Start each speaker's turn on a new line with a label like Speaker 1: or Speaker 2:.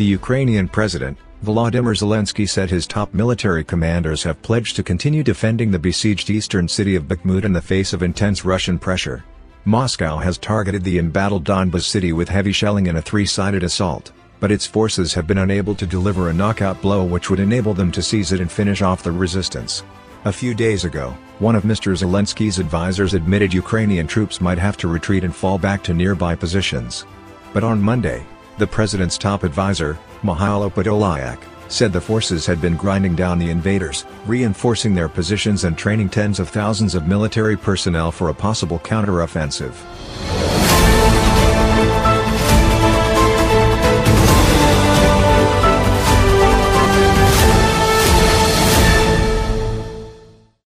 Speaker 1: The Ukrainian president, Volodymyr Zelensky, said his top military commanders have pledged to continue defending the besieged eastern city of Bakhmut in the face of intense Russian pressure. Moscow has targeted the embattled Donbas city with heavy shelling in a three-sided assault, but its forces have been unable to deliver a knockout blow which would enable them to seize it and finish off the resistance. A few days ago, one of Mr. Zelensky's advisors admitted Ukrainian troops might have to retreat and fall back to nearby positions. But on Monday, the president's top advisor, Mihailo Podolyak, said the forces had been grinding down the invaders, reinforcing their positions and training tens of thousands of military personnel for a possible counter-offensive.